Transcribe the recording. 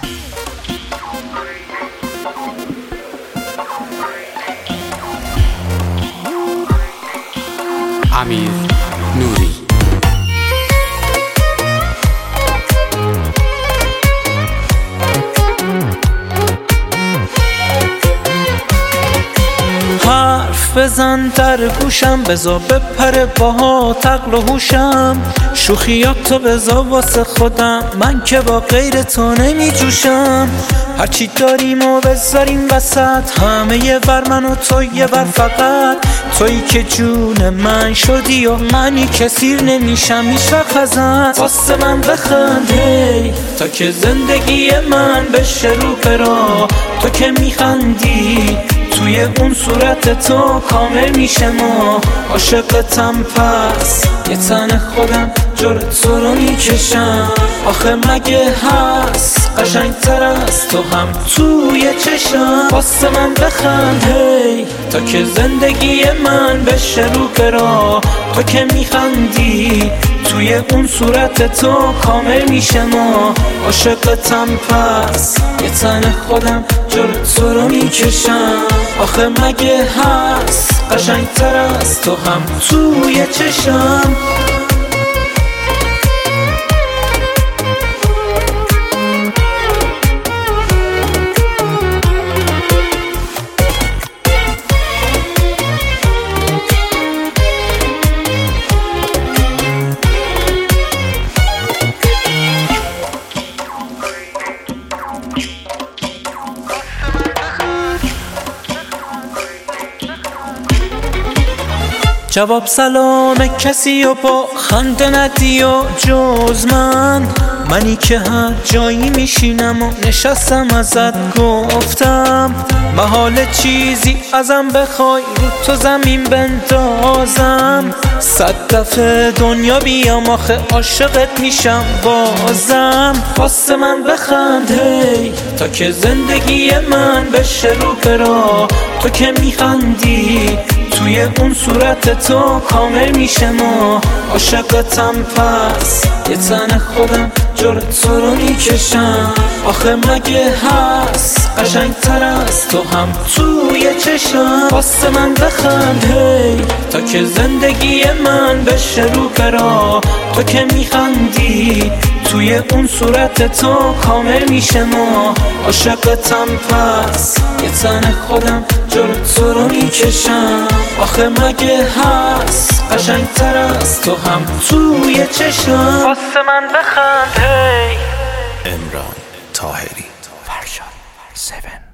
امیر نوری. حرف بزن در گوشم، بزا بپره باهات عقل و هوشم. شوخیاتو بزا واسه خودم، من که با غیر تو نمی جوشم. هرچی داریم و بذاریم وسط، همه یه ور من و تو یه ور فقط. تویی که جون من شدی و منی که سیر نمیشم هیچ وقت ازت. واسه من بخند هی تا که زندگی من بشه رو برا. تو که میخندی توی اون صورت تو کامل میشه ما. عاشقتم پس یه تن خودم جلو تو رو میکشم. آخه مگه هست قشنگتر از تو هم توی چشم. واسه من بخند هی تا که زندگی من بشه رو برا. تو که میخندی توی اون صورت تو کامل میشه ما. عاشقتم پس یه تن خودم جلو تو رو میکشم. آخه مگه هست قشنگتر از تو هم توی چشم. جواب سلام کسی و با خنده ندی و جز منی که هر جایی میشینم و نشستم ازت گفتم. محال چیزی ازم بخوای رو تو زمین بندازم. 100 دفعه دنیا بیام آخه عاشقت میشم بازم. واسه من بخند هی تا که زندگی من بشه رو برا. تو که میخندی توی اون صورت تو کامل میشه ما. عاشقتم پس یه تن خودم جلو تو رو میکشم. آخه مگه هست قشنگتر از تو هم توی چشم. واسه من بخند هی تا که زندگی من بشه رو برا. تو که میخندی توی اون صورت تو کامل میشه ما. عاشقتم پس یه تن خودم جلو تو رو میکشم. آخه مگه هست قشنگتر از تو هم توی چشم. واسه من بخند هی. امران طاهری، فرشاد 7